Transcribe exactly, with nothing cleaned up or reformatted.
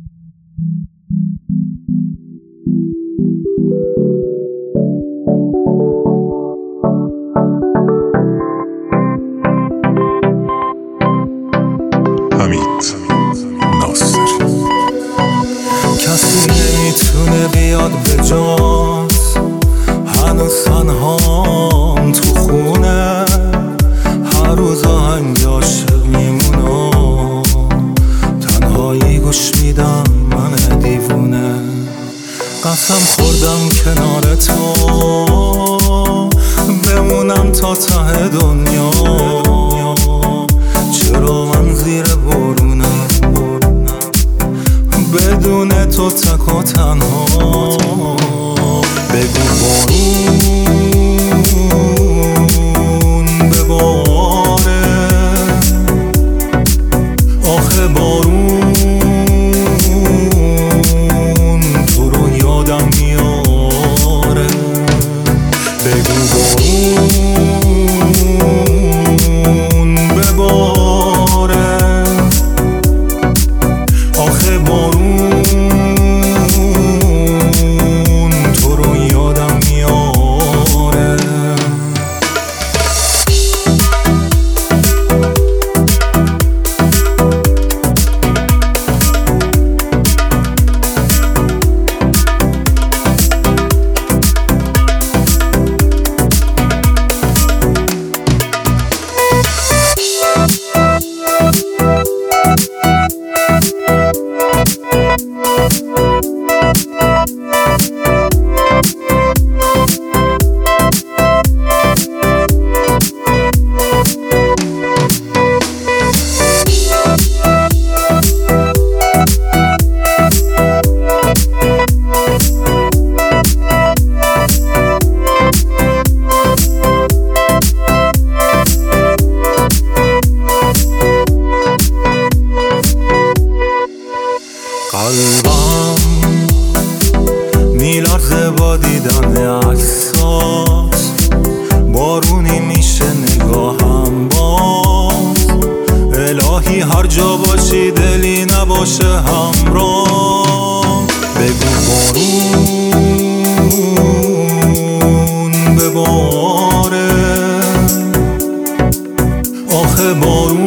کسی نمیتونه بیاد به جات، هنوز تنهام تو خونه، هر روز آهنگ عاشق میمونم، تنهایی گوش میدم من دیوونه. قسم خوردم کنار تو بمونم تا ته دنیا، چرا من زیر بارونم بدون تو تک و تنها. بگو بارون بباره، آخه بارون تو رو یادم میاره. بگو بارون بباره، آخه بارون تو رو یادم میاره. قلبم میلرزه با دیدن عکسات، بارونی میشه نگاهم باز. الهی هر جا باشی دلی نباشه همراه. بگو بارون بباره، آخه بارون